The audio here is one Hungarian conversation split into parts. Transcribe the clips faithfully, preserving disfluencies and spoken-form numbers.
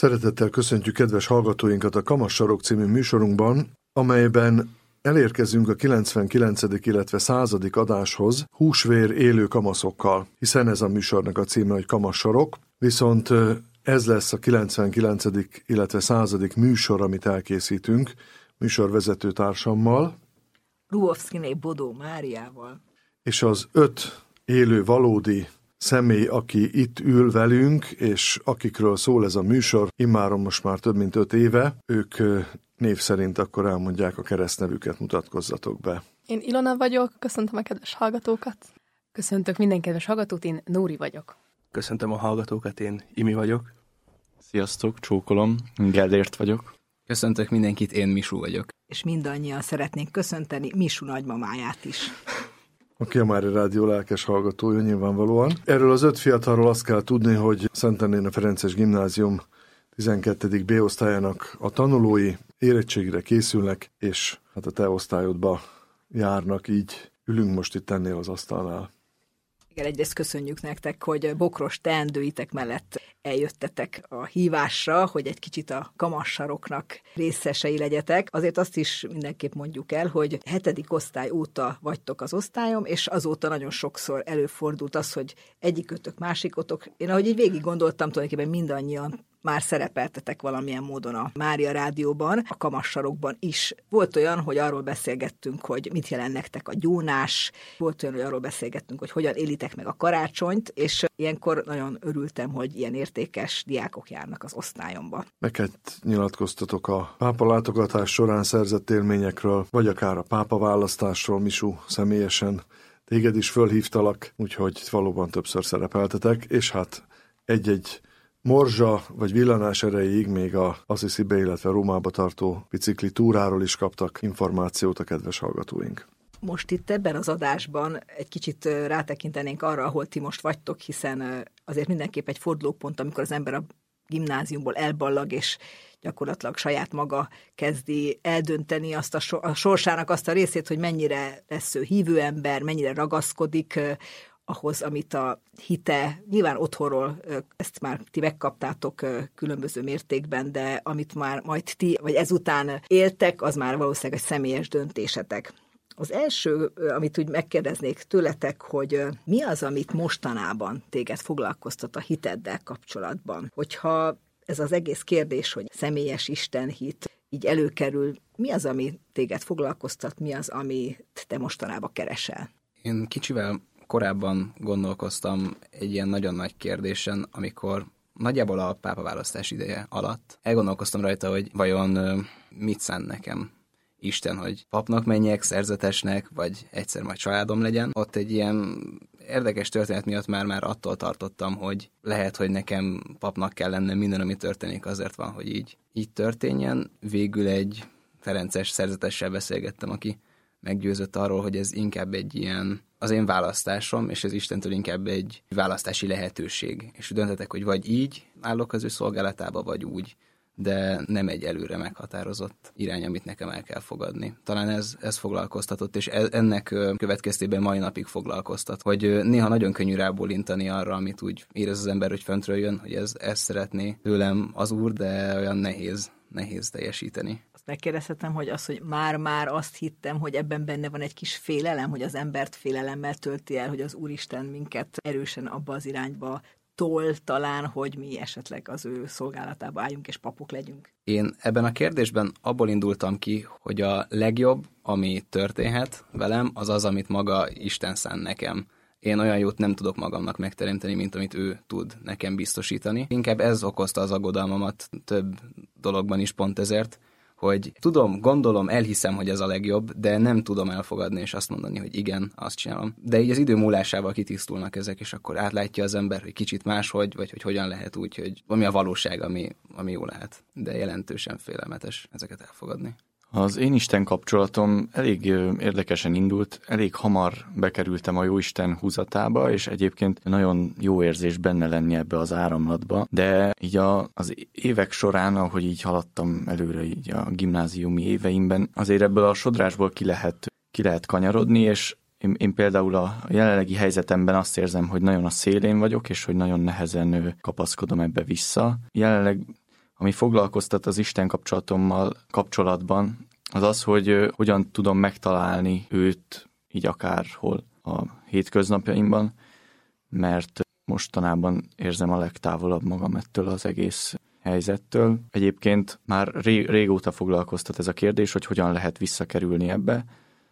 Szeretettel köszöntjük kedves hallgatóinkat a Kamassarok című műsorunkban, amelyben elérkezünk a kilencvenkilencedik illetve századik adáshoz húsvér élő kamaszokkal, hiszen ez a műsornak a címe, hogy Kamassarok, viszont ez lesz a kilencvenkilencedik illetve századik műsor, amit elkészítünk műsorvezető társammal, Ruhovszkiné Bodó Máriával. És az öt élő valódi személy, aki itt ül velünk, és akikről szól ez a műsor, immáron most már több mint öt éve, ők név szerint akkor elmondják a keresztnevüket, mutatkozzatok be. Én Ilona vagyok, köszöntöm a kedves hallgatókat. Köszöntök minden kedves hallgatót, én Nóri vagyok. Köszöntöm a hallgatókat, én Imi vagyok. Sziasztok, csókolom, Gellért vagyok. Köszöntök mindenkit, én Misú vagyok. És mindannyian szeretnénk köszönteni Misú nagymamáját is. Aki a Mária Rádió lelkes hallgatója nyilvánvalóan. Erről az öt fiatalról azt kell tudni, hogy Szentendrén a Ferences Gimnázium tizenkettedik B osztályának a tanulói érettségire készülnek, és hát a te osztályodba járnak, így ülünk most itt ennél az asztalnál. Igen, egyrészt köszönjük nektek, hogy bokros teendőitek mellett eljöttetek a hívásra, hogy egy kicsit a kamassaroknak részesei legyetek. Azért azt is mindenképp mondjuk el, hogy hetedik osztály óta vagytok az osztályom, és azóta nagyon sokszor előfordult az, hogy egyikötök, másikotok. Én ahogy így végig gondoltam, tulajdonképpen mindannyian már szerepeltetek valamilyen módon a Mária Rádióban, a Kamassarokban is. Volt olyan, hogy arról beszélgettünk, hogy mit jelent nektek a gyónás, volt olyan, hogy arról beszélgettünk, hogy hogyan élitek meg a karácsonyt, és ilyenkor nagyon örültem, hogy ilyen értékes diákok járnak az osztályomba. Neked nyilatkoztatok a pápa látogatás során szerzett élményekről, vagy akár a pápa választásról, Misú, személyesen téged is fölhívtalak, úgyhogy valóban többször szerepeltetek, és hát egy-egy morzsa vagy villanás erejéig még a Assisibe, illetve Rómába tartó bicikli túráról is kaptak információt a kedves hallgatóink. Most itt ebben az adásban egy kicsit rátekintenénk arra, ahol ti most vagytok, hiszen azért mindenképp egy fordulópont, amikor az ember a gimnáziumból elballag, és gyakorlatilag saját maga kezdi eldönteni azt a, so- a sorsának azt a részét, hogy mennyire lesz ő hívő ember, mennyire ragaszkodik ahhoz, amit a hite, nyilván otthonról, ezt már ti megkaptátok különböző mértékben, de amit már majd ti, vagy ezután éltek, az már valószínűleg egy személyes döntésetek. Az első, amit úgy megkérdeznék tőletek, hogy mi az, amit mostanában téged foglalkoztat a hiteddel kapcsolatban? Hogyha ez az egész kérdés, hogy személyes istenhit így előkerül, mi az, ami téged foglalkoztat, mi az, amit te mostanában keresel? Én kicsivel korábban gondolkoztam egy ilyen nagyon nagy kérdésen, amikor nagyjából a pápaválasztás ideje alatt elgondolkoztam rajta, hogy vajon mit szán nekem Isten, hogy papnak menjek, szerzetesnek, vagy egyszer majd családom legyen. Ott egy ilyen érdekes történet miatt már-már attól tartottam, hogy lehet, hogy nekem papnak kell lennem, minden, ami történik, azért van, hogy így, így történjen. Végül egy ferences szerzetessel beszélgettem, aki meggyőzött arról, hogy ez inkább egy ilyen az én választásom, és ez Istentől inkább egy választási lehetőség. És döntetek, hogy vagy így állok az ő szolgálatába, vagy úgy, de nem egy előre meghatározott irány, amit nekem el kell fogadni. Talán ez, ez foglalkoztatott, és ennek következtében mai napig foglalkoztat, hogy néha nagyon könnyű rábólintani arra, amit úgy érez az ember, hogy föntről jön, hogy ez, ezt szeretné tőlem az Úr, de olyan nehéz, nehéz teljesíteni. Megkérdezhetem, hogy az, hogy már-már azt hittem, hogy ebben benne van egy kis félelem, hogy az embert félelemmel tölti el, hogy az Úristen minket erősen abba az irányba tol talán, hogy mi esetleg az ő szolgálatába álljunk és papok legyünk. Én ebben a kérdésben abból indultam ki, hogy a legjobb, ami történhet velem, az az, amit maga Isten szán nekem. Én olyan jót nem tudok magamnak megteremteni, mint amit ő tud nekem biztosítani. Inkább ez okozta az aggodalmamat több dologban is pont ezért, hogy tudom, gondolom, elhiszem, hogy ez a legjobb, de nem tudom elfogadni és azt mondani, hogy igen, azt csinálom. De így az idő múlásával kitisztulnak ezek, és akkor átlátja az ember, hogy kicsit máshogy, vagy hogy hogyan lehet úgy, hogy ami a valóság, ami, ami jó lehet. De jelentősen félelmetes ezeket elfogadni. Az én Isten kapcsolatom elég érdekesen indult, elég hamar bekerültem a Jóisten húzatába, és egyébként nagyon jó érzés benne lenni ebbe az áramlatba, de így a, az évek során, ahogy így haladtam előre így a gimnáziumi éveimben, azért ebből a sodrásból ki lehet, ki lehet kanyarodni, és én, én például a jelenlegi helyzetemben azt érzem, hogy nagyon a szélén vagyok, és hogy nagyon nehezen kapaszkodom ebbe vissza. Jelenleg Ami foglalkoztat az Isten kapcsolatommal kapcsolatban, az az, hogy hogyan tudom megtalálni őt így akárhol a hétköznapjaimban, mert mostanában érzem a legtávolabb magam ettől az egész helyzettől. Egyébként már ré- régóta foglalkoztat ez a kérdés, hogy hogyan lehet visszakerülni ebbe,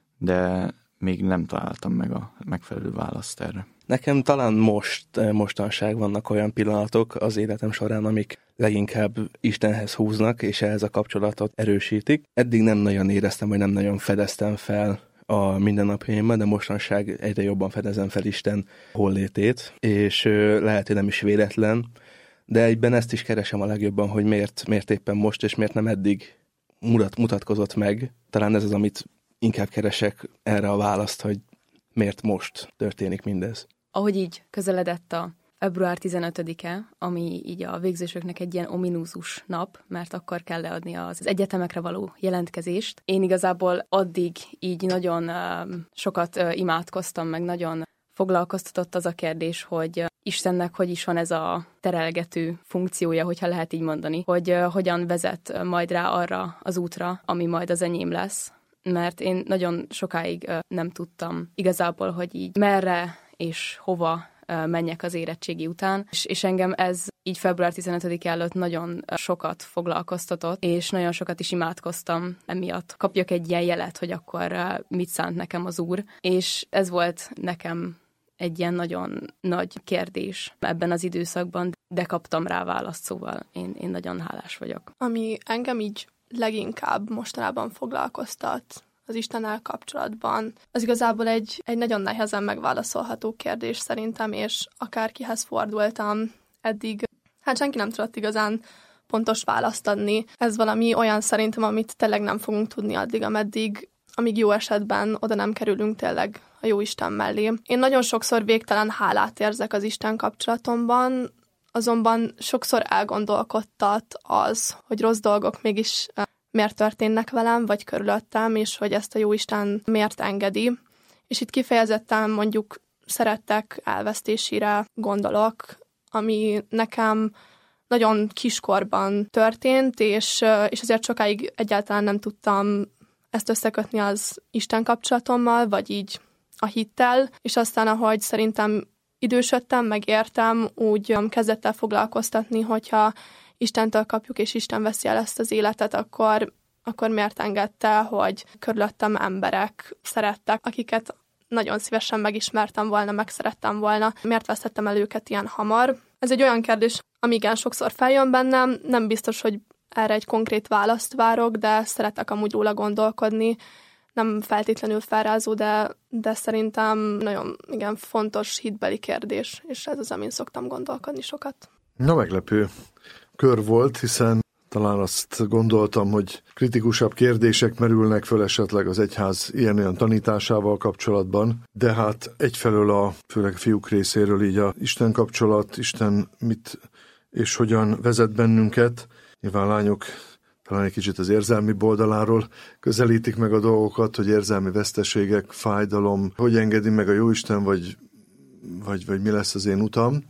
de még nem találtam meg a megfelelő választ erre. Nekem talán most, mostanság vannak olyan pillanatok az életem során, amik leginkább Istenhez húznak, és ehhez a kapcsolatot erősítik. Eddig nem nagyon éreztem, vagy nem nagyon fedeztem fel a mindennapjaimban, de mostanság egyre jobban fedezem fel Isten hollétét, és lehet, hogy nem is véletlen, de egyben ezt is keresem a legjobban, hogy miért, miért éppen most, és miért nem eddig mutat, mutatkozott meg. Talán ez az, amit inkább keresek erre a választ, hogy miért most történik mindez. Ahogy így közeledett a február tizenötödike, ami így a végzősöknek egy ilyen ominózus nap, mert akkor kell leadni az egyetemekre való jelentkezést. Én igazából addig így nagyon uh, sokat uh, imádkoztam, meg nagyon foglalkoztatott az a kérdés, hogy Istennek hogy is van ez a terelgető funkciója, hogyha lehet így mondani, hogy uh, hogyan vezet majd rá arra az útra, ami majd az enyém lesz. Mert én nagyon sokáig uh, nem tudtam igazából, hogy így merre és hova uh, menjek az érettségi után, és, és engem ez így február tizenötödike előtt nagyon sokat foglalkoztatott, és nagyon sokat is imádkoztam emiatt. Kapjak egy ilyen jelet, hogy akkor uh, mit szánt nekem az Úr, és ez volt nekem egy ilyen nagyon nagy kérdés ebben az időszakban, de kaptam rá választ, szóval én, én nagyon hálás vagyok. Ami engem így leginkább mostanában foglalkoztat az Istennel kapcsolatban, az igazából egy, egy nagyon nehezen megválaszolható kérdés szerintem, és akárkihez fordultam eddig, hát senki nem tudott igazán pontos választ adni. Ez valami olyan szerintem, amit tényleg nem fogunk tudni addig, ameddig, amíg jó esetben oda nem kerülünk tényleg a jó Isten mellé. Én nagyon sokszor végtelen hálát érzek az Isten kapcsolatomban, azonban sokszor elgondolkodtat az, hogy rossz dolgok mégis miért történnek velem, vagy körülöttem, és hogy ezt a Jóisten miért engedi. És itt kifejezetten mondjuk szerettek elvesztésére gondolok, ami nekem nagyon kiskorban történt, és, és azért sokáig egyáltalán nem tudtam ezt összekötni az Isten kapcsolatommal, vagy így a hittel, és aztán, ahogy szerintem idősödtem, megértem, úgy kezdett el foglalkoztatni, hogyha Istentől kapjuk, és Isten veszi el ezt az életet, akkor, akkor miért engedte, hogy körülöttem emberek szerettek, akiket nagyon szívesen megismertem volna, megszerettem volna. Miért vesztettem el őket ilyen hamar? Ez egy olyan kérdés, ami igen sokszor feljön bennem, nem biztos, hogy erre egy konkrét választ várok, de szeretek amúgy róla gondolkodni. Nem feltétlenül felrázó, de, de szerintem nagyon igen, fontos hitbeli kérdés, és ez az, amin szoktam gondolkodni sokat. Na, meglepő kör volt, hiszen talán azt gondoltam, hogy kritikusabb kérdések merülnek föl esetleg az egyház ilyen-olyan tanításával kapcsolatban, de hát egyfelől a, főleg a fiúk részéről így a Isten kapcsolat, Isten mit és hogyan vezet bennünket, nyilván lányok talán egy kicsit az érzelmi boldaláról közelítik meg a dolgokat, hogy érzelmi veszteségek, fájdalom, hogy engedi meg a Jóisten, vagy, vagy, vagy mi lesz az én utam.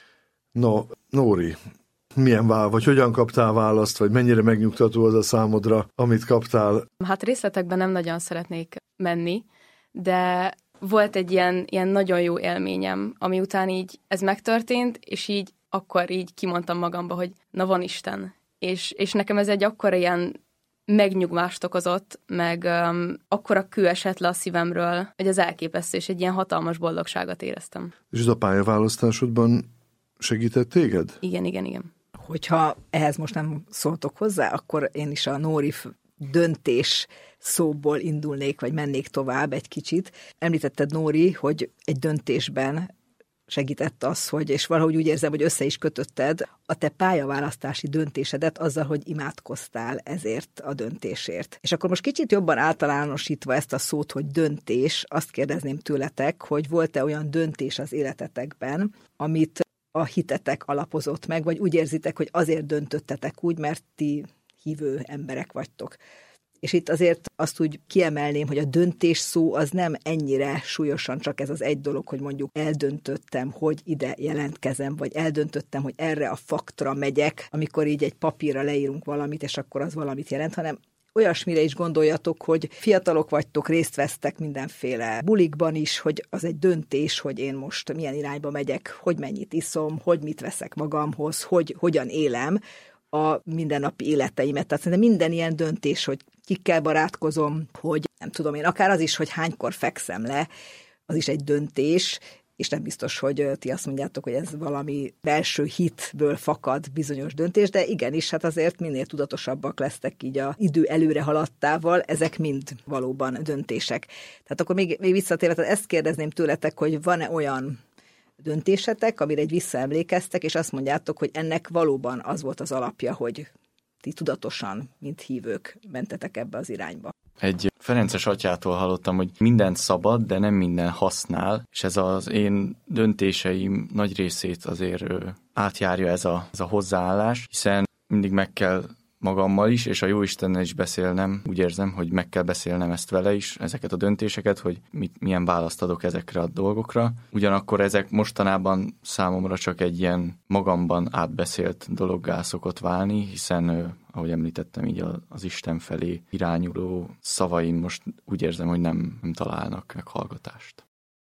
No, Nóri, milyen vál, vagy hogyan kaptál választ, vagy mennyire megnyugtató az a számodra, amit kaptál? Hát részletekben nem nagyon szeretnék menni, de volt egy ilyen, ilyen nagyon jó élményem, ami után így ez megtörtént, és így akkor így kimondtam magamba, hogy na van Isten. És, és nekem ez egy akkora ilyen megnyugvást okozott, meg um, akkora kő esett le a szívemről, hogy az elképesztő, és egy ilyen hatalmas boldogságot éreztem. És ez a pályaválasztásodban segített téged? Igen, igen, igen. Hogyha ehhez most nem szóltok hozzá, akkor én is a Nóri döntés szóból indulnék, vagy mennék tovább egy kicsit. Említetted, Nóri, hogy egy döntésben segített az, hogy, és valahogy úgy érzem, hogy össze is kötötted a te pályaválasztási döntésedet azzal, hogy imádkoztál ezért a döntésért. És akkor most kicsit jobban általánosítva ezt a szót, hogy döntés, azt kérdezném tőletek, hogy volt-e olyan döntés az életetekben, amit a hitetek alapozott meg, vagy úgy érzitek, hogy azért döntöttetek úgy, mert ti hívő emberek vagytok. És itt azért azt úgy kiemelném, hogy a döntés szó az nem ennyire súlyosan csak ez az egy dolog, hogy mondjuk eldöntöttem, hogy ide jelentkezem, vagy eldöntöttem, hogy erre a faktra megyek, amikor így egy papírra leírunk valamit, és akkor az valamit jelent, hanem olyasmire is gondoljatok, hogy fiatalok vagytok, részt vesztek mindenféle bulikban is, hogy az egy döntés, hogy én most milyen irányba megyek, hogy mennyit iszom, hogy mit veszek magamhoz, hogy hogyan élem a mindennapi életeimet. Tehát szerintem minden ilyen döntés, hogy kikkel barátkozom, hogy nem tudom én, akár az is, hogy hánykor fekszem le, az is egy döntés, és nem biztos, hogy ti azt mondjátok, hogy ez valami belső hitből fakad bizonyos döntés, de igenis, hát azért minél tudatosabbak lesztek így az idő előre haladtával, ezek mind valóban döntések. Tehát akkor még, még visszatérve, tehát ezt kérdezném tőletek, hogy van-e olyan döntésetek, amire egy visszaemlékeztek, és azt mondjátok, hogy ennek valóban az volt az alapja, hogy ti tudatosan, mint hívők mentetek ebbe az irányba. Egy ferences atyától hallottam, hogy mindent szabad, de nem minden használ, és ez az én döntéseim nagy részét azért átjárja ez a, ez a hozzáállás, hiszen mindig meg kell magammal is, és a Jóistennel is beszélnem, úgy érzem, hogy meg kell beszélnem ezt vele is, ezeket a döntéseket, hogy mit, milyen választ adok ezekre a dolgokra. Ugyanakkor ezek mostanában számomra csak egy ilyen magamban átbeszélt dologgá szokott válni, hiszen, ahogy említettem, így az Isten felé irányuló szavaim most úgy érzem, hogy nem, nem találnak meghallgatást.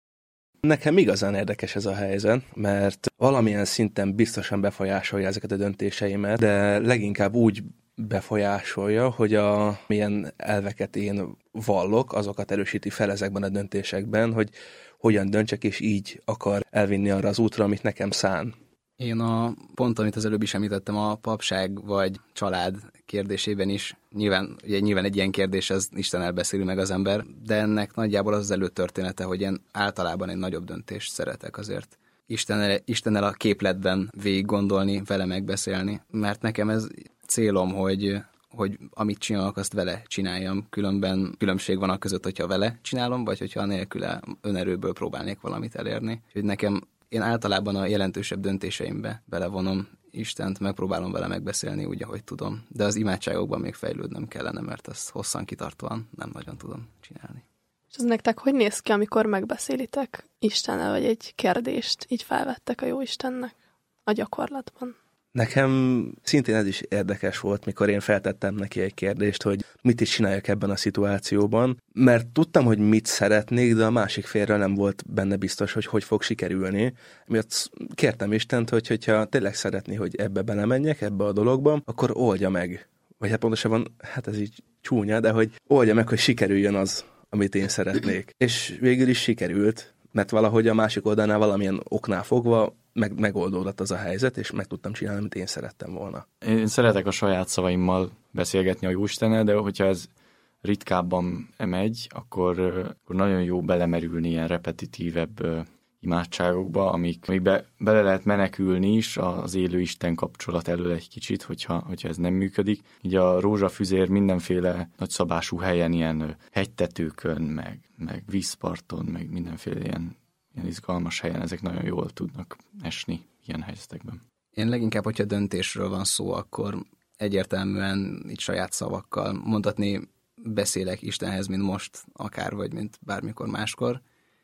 Nekem igazán érdekes ez a helyzet, mert valamilyen szinten biztosan befolyásolja ezeket a döntéseimet, de leginkább úgy befolyásolja, hogy a milyen elveket én vallok, azokat erősíti fel ezekben a döntésekben, hogy hogyan döntsek, és így akar elvinni arra az útra, amit nekem szán. Én a pont, amit az előbb is említettem, a papság vagy család kérdésében is, nyilván, ugye nyilván egy ilyen kérdés, az Istennel beszéli meg az ember, de ennek nagyjából az az előtörténete, hogy én általában egy nagyobb döntést szeretek azért Istennel, Istennel a képletben végig gondolni, vele megbeszélni, mert nekem ez célom, hogy, hogy amit csinálok, azt vele csináljam, különben különbség van a között, hogyha vele csinálom, vagy hogyha nélküle önerőből próbálnék valamit elérni. Úgyhogy nekem én általában a jelentősebb döntéseimbe belevonom Istent, megpróbálom vele megbeszélni úgy, ahogy tudom. De az imádságokban még fejlődnöm kellene, mert ezt hosszan kitartóan nem nagyon tudom csinálni. És ez nektek hogy néz ki, amikor megbeszélitek Istennel, vagy egy kérdést így felvettek a Jóistennek a gyakorlatban? Nekem szintén ez is érdekes volt, mikor én feltettem neki egy kérdést, hogy mit is csináljak ebben a szituációban, mert tudtam, hogy mit szeretnék, de a másik félről nem volt benne biztos, hogy hogy fog sikerülni. Miatt kértem Istent, hogy hogyha tényleg szeretné, hogy ebbe belemenjek, ebbe a dologba, akkor oldja meg. Vagy hát pontosabban, hát ez így csúnya, de hogy oldja meg, hogy sikerüljön az, amit én szeretnék. És végül is sikerült, mert valahogy a másik oldalnál valamilyen oknál fogva meg, megoldódott az a helyzet, és meg tudtam csinálni, amit én szerettem volna. Én szeretek a saját szavaimmal beszélgetni a Jóistennel, de hogyha ez ritkábban megy, akkor, akkor nagyon jó belemerülni ilyen repetitívebb imádságokba, amik, amikbe bele lehet menekülni is az élő Isten kapcsolat elől egy kicsit, hogyha, hogyha ez nem működik. Így a rózsafüzér mindenféle nagyszabású helyen, ilyen hegytetőkön, meg, meg vízparton, meg mindenféle ilyen, ilyen izgalmas helyen, ezek nagyon jól tudnak esni ilyen helyzetekben. Én leginkább, hogyha döntésről van szó, akkor egyértelműen így saját szavakkal mondhatni, beszélek Istenhez, mint most, akár vagy, mint bármikor máskor,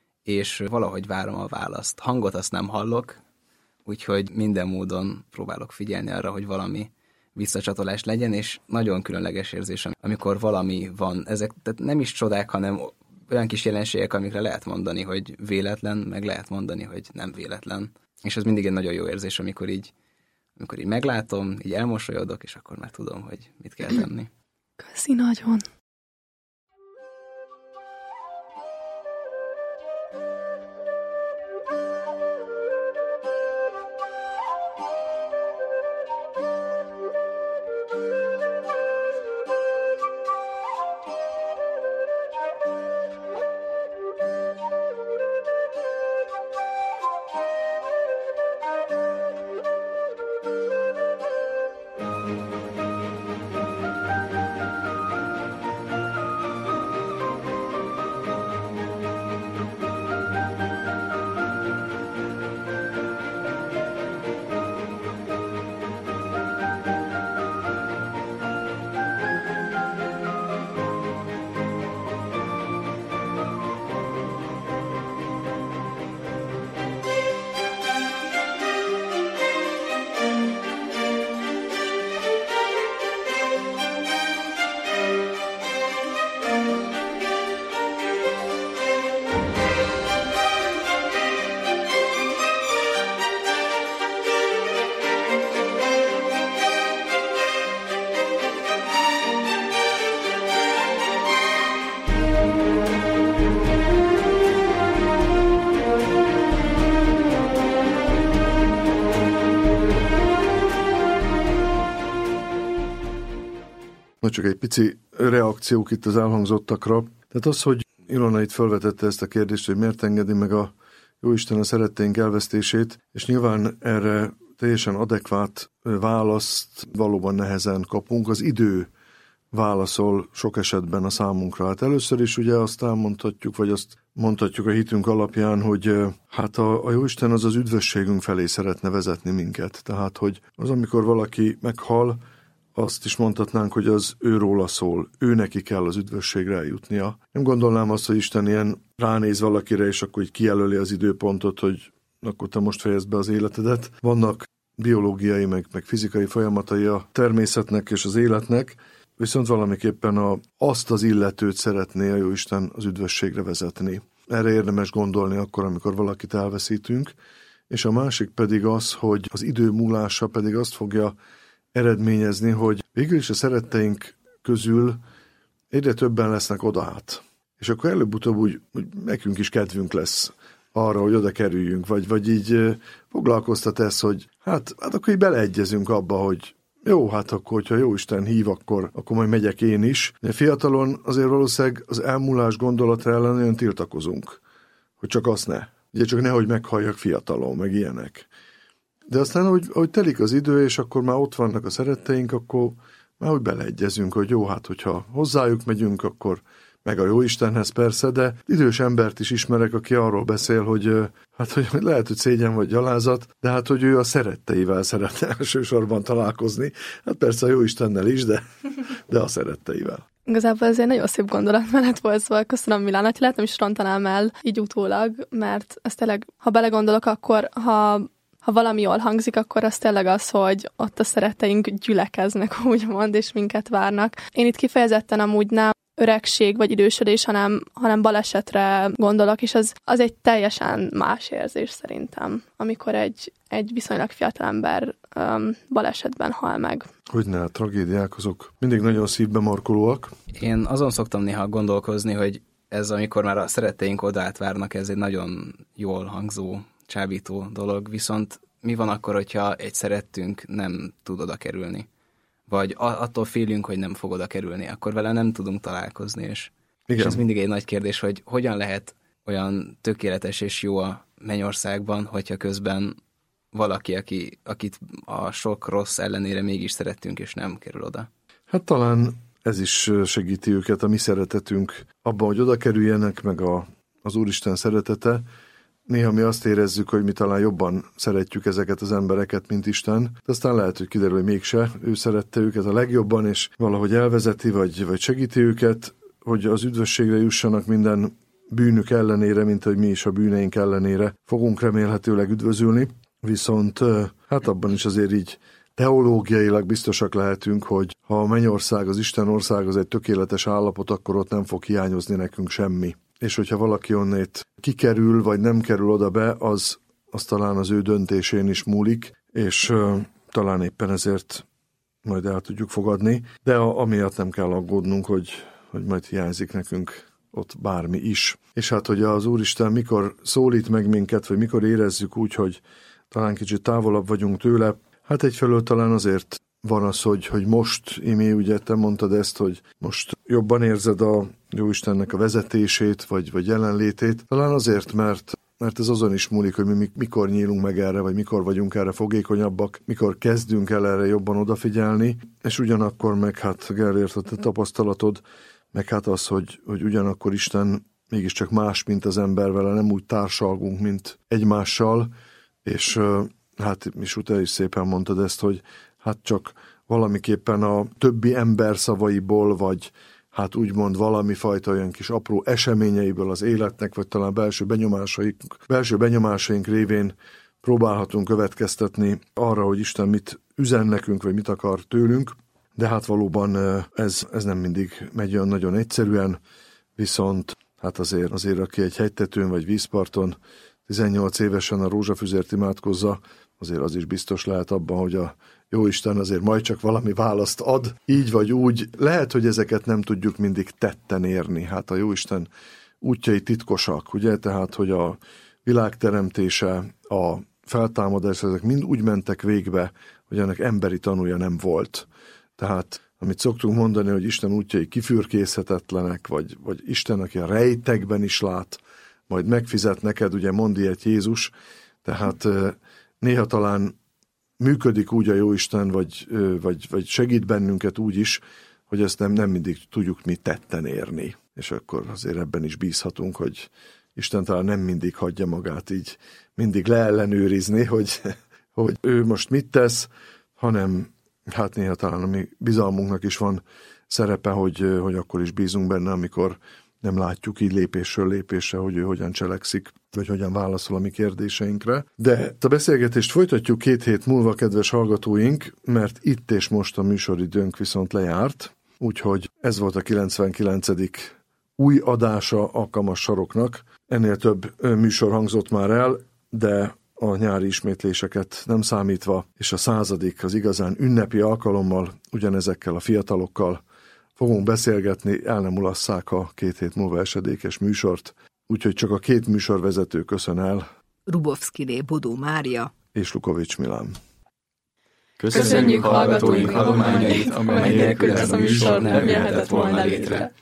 és valahogy várom a választ. Hangot azt nem hallok, úgyhogy minden módon próbálok figyelni arra, hogy valami visszacsatolás legyen, és nagyon különleges érzés, amikor valami van. Ezek tehát nem is csodák, hanem olyan kis jelenségek, amikre lehet mondani, hogy véletlen, meg lehet mondani, hogy nem véletlen. És ez mindig egy nagyon jó érzés, amikor így, amikor így meglátom, így elmosolyodok, és akkor már tudom, hogy mit kell tenni. Köszi nagyon! csak egy pici reakciók itt az elhangzottakra. Tehát az, hogy Ilona itt felvetette ezt a kérdést, hogy miért engedi meg a Jóisten a szeretteink elvesztését, és nyilván erre teljesen adekvát választ valóban nehezen kapunk. Az idő válaszol sok esetben a számunkra. Hát először is ugye azt elmondhatjuk, vagy azt mondhatjuk a hitünk alapján, hogy hát a, a Jóisten az az üdvösségünk felé szeretne vezetni minket. Tehát, hogy az, amikor valaki meghal, azt is mondhatnánk, hogy az őróla szól, ő neki kell az üdvösségre eljutnia. Nem gondolnám azt, hogy Isten ilyen ránéz valakire, és akkor így kijelöli az időpontot, hogy akkor te most fejezd be az életedet. Vannak biológiai, meg, meg fizikai folyamatai a természetnek és az életnek, viszont valamiképpen a, azt az illetőt szeretné a Jóisten az üdvösségre vezetni. Erre érdemes gondolni akkor, amikor valakit elveszítünk, és a másik pedig az, hogy az idő múlása pedig azt fogja eredményezni, hogy végül is a szeretteink közül egyre többen lesznek odaát. És akkor előbb-utóbb úgy, úgy nekünk is kedvünk lesz arra, hogy oda kerüljünk, vagy, vagy így foglalkoztat ez, hogy hát, hát akkor így beleegyezünk abba, hogy jó, hát akkor, hogyha Jóisten hív, akkor, akkor majd megyek én is. De fiatalon azért valószínűleg az elmúlás gondolata ellen nagyon tiltakozunk, hogy csak azt ne. Ugye csak nehogy meghalljak fiatalon, meg ilyenek. De aztán, ahogy, ahogy telik az idő, és akkor már ott vannak a szeretteink, akkor már úgy beleegyezünk, hogy jó, hát hogyha hozzájuk megyünk, akkor meg a Jóistenhez persze, de idős embert is ismerek, aki arról beszél, hogy hát hogy lehet, hogy szégyen vagy gyalázat, de hát, hogy ő a szeretteivel szeretne elsősorban találkozni. Hát persze a Jóistennel is, de, de a szeretteivel. Igazából ez egy nagyon szép gondolat mellett volt, szóval köszönöm, Milán, hogy lehet nem is rontanám el így utólag, mert ez tényleg, ha belegondolok, akkor ha Ha valami jól hangzik, akkor az tényleg az, hogy ott a szeretteink gyülekeznek, úgymond, és minket várnak. Én itt kifejezetten amúgy nem öregség vagy idősödés, hanem, hanem balesetre gondolok, és az, az egy teljesen más érzés szerintem, amikor egy, egy viszonylag fiatal ember um, balesetben hal meg. Hogyne, a tragédiák azok mindig nagyon szívbe markolóak. Én azon szoktam néha gondolkozni, hogy ez, amikor már a szeretteink odát várnak, ez egy nagyon jól hangzó, csábító dolog, viszont mi van akkor, hogyha egy szerettünk nem tud oda kerülni? Vagy attól félünk, hogy nem fog oda kerülni, akkor vele nem tudunk találkozni, és, és ez mindig egy nagy kérdés, hogy hogyan lehet olyan tökéletes és jó a mennyországban, hogyha közben valaki, aki, akit a sok rossz ellenére mégis szerettünk, és nem kerül oda. Hát talán ez is segíti őket, a mi szeretetünk abban, hogy oda kerüljenek, meg a, az Úristen szeretete. Néha mi azt érezzük, hogy mi talán jobban szeretjük ezeket az embereket, mint Isten, de aztán lehet, hogy kiderül, hogy mégse. Ő szerette őket a legjobban, és valahogy elvezeti, vagy, vagy segíti őket, hogy az üdvösségre jussanak minden bűnük ellenére, mint hogy mi is a bűneink ellenére fogunk remélhetőleg üdvözülni. Viszont hát abban is azért így teológiailag biztosak lehetünk, hogy ha a mennyország, az Isten ország az egy tökéletes állapot, akkor ott nem fog hiányozni nekünk semmi. És hogyha valaki onnét kikerül, vagy nem kerül oda be, az, az talán az ő döntésén is múlik, és uh, talán éppen ezért majd el tudjuk fogadni, de a, amiatt nem kell aggódnunk, hogy, hogy majd hiányzik nekünk ott bármi is. És hát, hogy az Úristen mikor szólít meg minket, vagy mikor érezzük úgy, hogy talán kicsit távolabb vagyunk tőle, hát egyfelől talán azért van az, hogy, hogy most, Imi, ugye te mondtad ezt, hogy most jobban érzed a Jóistennek a vezetését, vagy, vagy jelenlétét. Talán azért, mert, mert ez azon is múlik, hogy mi mikor nyílunk meg erre, vagy mikor vagyunk erre fogékonyabbak, mikor kezdünk el erre jobban odafigyelni, és ugyanakkor meg hát Gellért a te tapasztalatod, meg hát az, hogy, hogy ugyanakkor Isten mégiscsak más, mint az ember, vele nem úgy társalgunk, mint egymással, és hát is utána is szépen mondtad ezt, hogy hát csak valamiképpen a többi ember szavaiból, vagy hát úgymond valami fajta olyan kis apró eseményeiből az életnek, vagy talán belső benyomásaink, belső benyomásaink révén próbálhatunk következtetni arra, hogy Isten mit üzen nekünk, vagy mit akar tőlünk, de hát valóban ez, ez nem mindig megy olyan nagyon egyszerűen, viszont hát azért, azért aki egy hegytetőn vagy vízparton tizennyolc évesen a rózsafüzért imádkozza, azért az is biztos lehet abban, hogy a Jóisten azért majd csak valami választ ad, így vagy úgy. Lehet, hogy ezeket nem tudjuk mindig tetten érni. Hát a Jóisten útjai titkosak, ugye? Tehát, hogy a világ teremtése, a feltámadás, ezek mind úgy mentek végbe, hogy ennek emberi tanúja nem volt. Tehát amit szoktunk mondani, hogy Isten útjai kifürkészhetetlenek, vagy, vagy Isten, aki a rejtekben is lát, majd megfizet neked, ugye mond ilyet Jézus, tehát néha talán működik úgy a Jóisten, vagy, vagy, vagy segít bennünket úgy is, hogy ezt nem, nem mindig tudjuk mi tetten érni. És akkor azért ebben is bízhatunk, hogy Isten talán nem mindig hagyja magát így mindig leellenőrizni, hogy, hogy ő most mit tesz, hanem hát néha talán a mi bizalmunknak is van szerepe, hogy, hogy akkor is bízunk benne, amikor nem látjuk így lépésről lépésre, hogy ő hogyan cselekszik, vagy hogyan válaszol a mi kérdéseinkre. De a beszélgetést folytatjuk két hét múlva, kedves hallgatóink, mert itt és most a műsoridőnk viszont lejárt, úgyhogy ez volt a kilencvenkilencedik új adása Alkalmas saroknak. Ennél több műsor hangzott már el, de a nyári ismétléseket nem számítva, és a századik az igazán ünnepi alkalommal, ugyanezekkel a fiatalokkal fogunk beszélgetni, el nem mulasszák a két hét múlva esedékes műsort, úgyhogy csak a két műsorvezető köszön el. Rubovszkiné Bodó Mária és Lukovics Milán. Köszönjük hallgatóink adományait, amely nélkül ez a műsor nem jöhetett volna létre.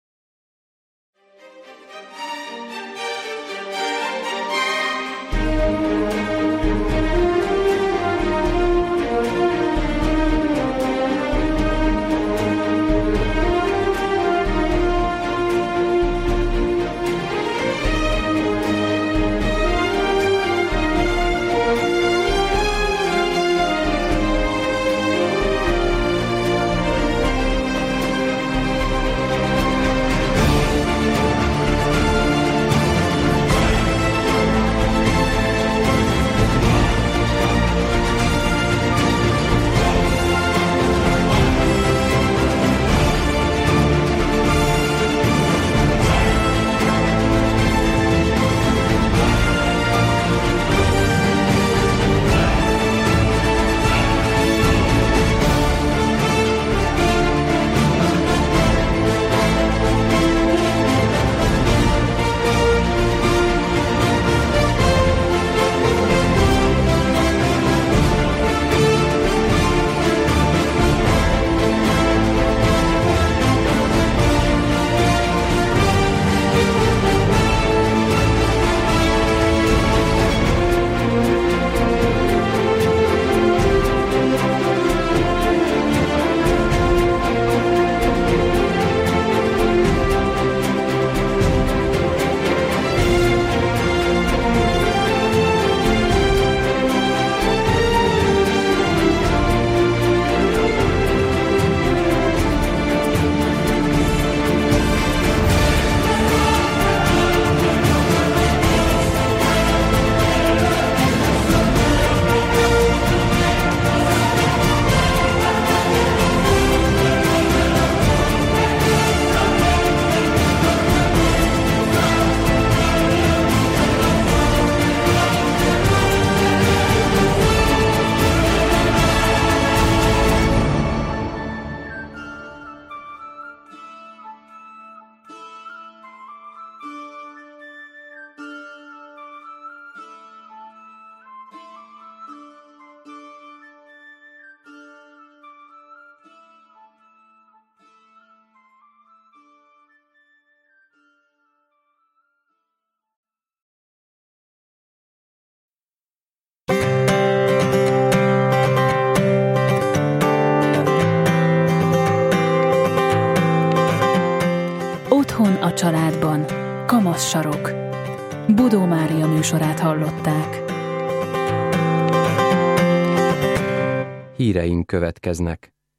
A családban. Kamasz sarok. Bodó Mária műsorát hallották. Híreink következnek.